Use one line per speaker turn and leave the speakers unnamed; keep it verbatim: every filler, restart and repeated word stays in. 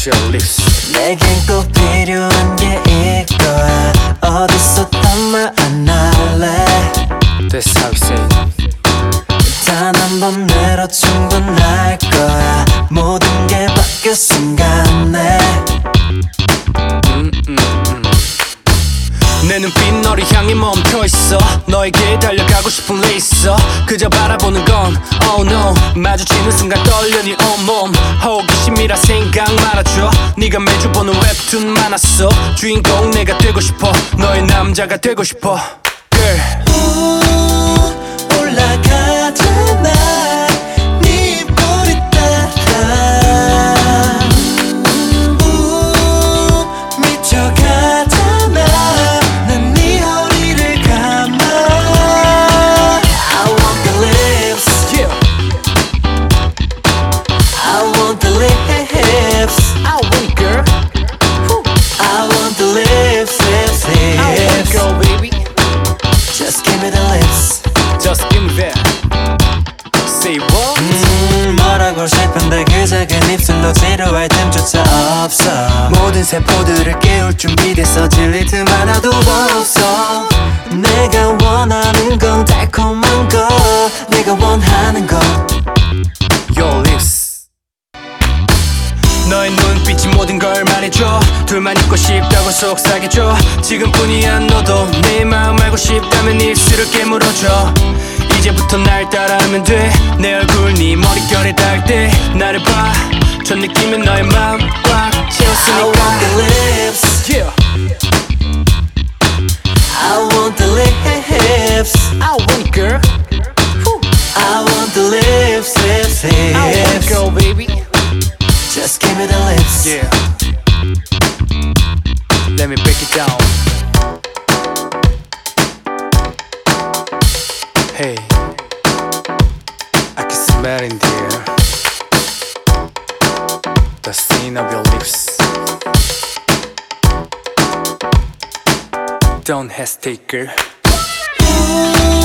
your lips.
내겐 꼭 필요한 게 이거야. 어디서 담아 안할래.
That's how you say it.
단 한 번 내로 충분할 거야. 모든 게 바뀌어 순간에
음, 음, 음. 내 눈빛 너를 향해 멈춰있어. 너에게 달려가고 싶은 게 있어. 그저 바라보는 건 oh no. 마주치는 순간 떨려 네 온몸. 호기심이라 생각 말아줘. 네가 매주 보는 웹툰 만화 속 주인공 내가 되고 싶어. 너의 남자가 되고 싶어 Girl.
우, 올라가잖아 네 입꼬리 따라. 우, 미쳐가잖아 난 네 허리를 감아. I want the lips,
Yeah.
I want the lips,
I want girl.
I want the lips, lips,
I want
lips.
girl baby.
Just give me the lips.
Just give me that. Say what?
음, 뭐라고 싶은데 그 작은 입술로 지루할 틈조차 없어. 모든 세포들을 깨울 준비돼서 질릴 틈 하나도 없어. 내가 원하는 건 달콤한 거. 내가 원하는 건
Your lips. 너의 눈빛이 모든 걸 말해줘. 둘만 있고 싶다고 속삭여줘. 지금뿐이야 너도 내 마음 알고 싶다면 입술을 깨물어줘. 이제부터 날 따라하면 돼. 내 얼굴 네 머릿결에 닿을 때 나를 봐. 저 느낌은 너의 마음 꽉
I
채웠으니까.
want the lips,
Yeah.
I want the lips,
I want girl.
I want the lips, lips,
I want
lips.
girl baby.
Just give me the lips.
Yeah. Let me break it down. Hey, I can smell in the air the scent of your lips. Don't hesitate, girl.
우,